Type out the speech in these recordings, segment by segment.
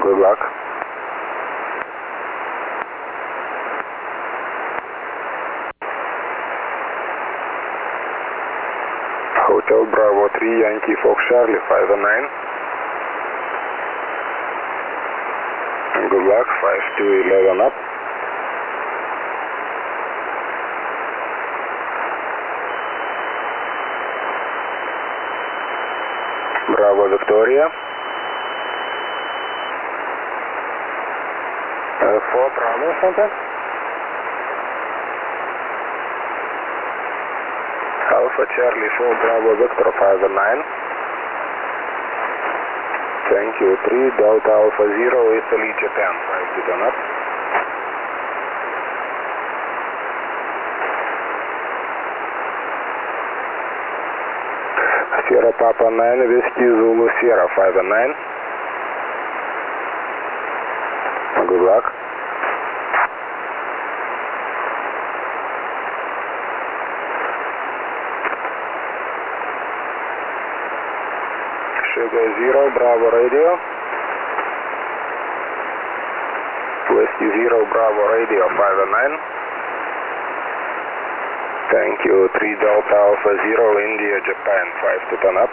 Good luck. Hotel Bravo 3, Yankee Fox Charlie 509. Good luck, 5211 up. Bravo Victoria. 4 Bravo Center. Alpha Charlie 4 Bravo Victor 509. Thank you. 3 Delta Alpha 0 Italy Japan 5 to turn up. Sierra Papa 9 Whiskey Zulu Sierra 509. Good luck. Sugar 0 Bravo Radio. Whiskey 0 Bravo Radio 509. Thank you. 3 Delta Alpha 0 India Japan 5 to turn up.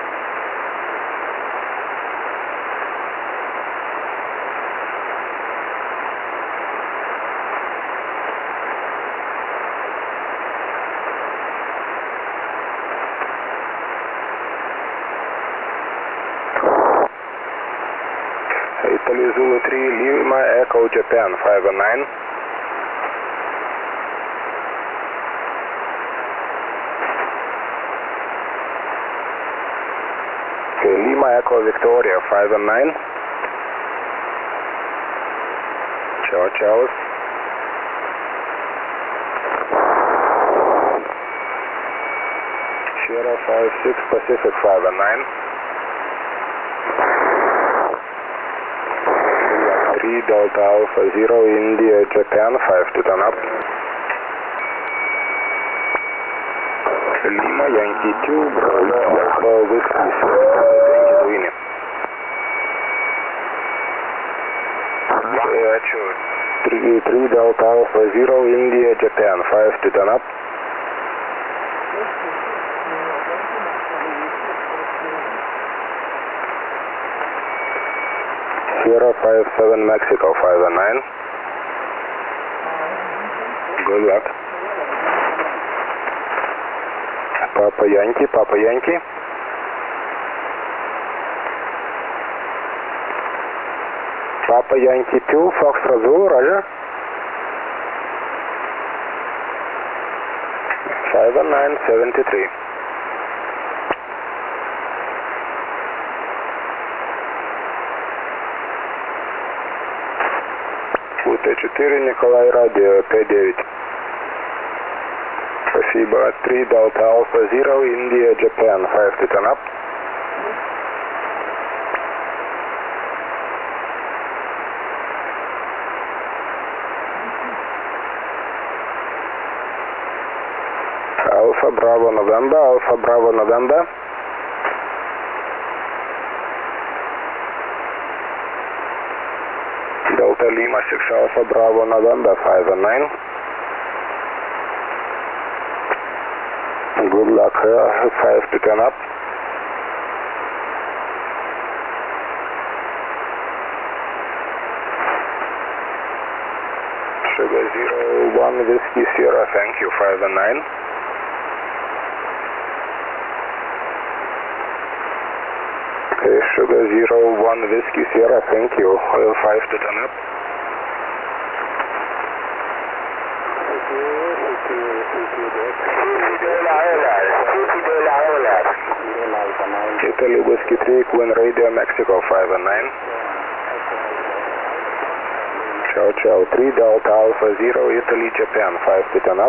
Italy Zulu 3 Lima Echo Japan 509. Okay, Lima Echo Victoria 509. Ciao, ciao. Sierra 56 Pacific 509. 3 Delta Alpha 0 India Japan 5 to turn up. Lima Yankee 2 Bravo Alpha Whiskey 3 Delta Alpha 0 India Japan 5 to turn up. Sierra 57 Mexico 509. Good luck. Papa Yankee, Papa Yankee. Papa Yankee 2 Foxtrot Zulu, Roger. 5973. УТ-4 Николай Радио 59. Спасибо. 3 Delta Alpha 0 India Japan 5 to turn up. Alpha Bravo November, Alpha Bravo November. Delta Lima 6 Alpha Bravo November 509. Good luck, 5 to turn up. Sugar 01 Whiskey Sierra, thank you, 509. Okay, Sugar 01 Whiskey Sierra, thank you, 5 to turn up. Italy Whiskey 3 Queen Radio Mexico 509. Ciao, ciao. 3 Delta Alpha 0 Italy Japan 5 to turn up.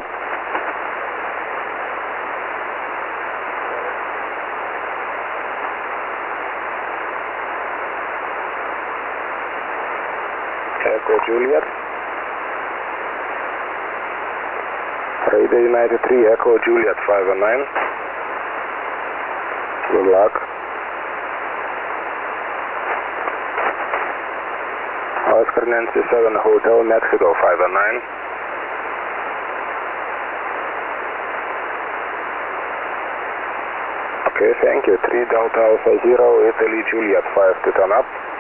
Echo Juliet. Radio United 3 Echo Juliet 509. Good luck. Oscar Nancy 7 Hotel Mexico 519. Okay, thank you. 3 Delta Alpha 0 Italy Juliet 5 to turn up.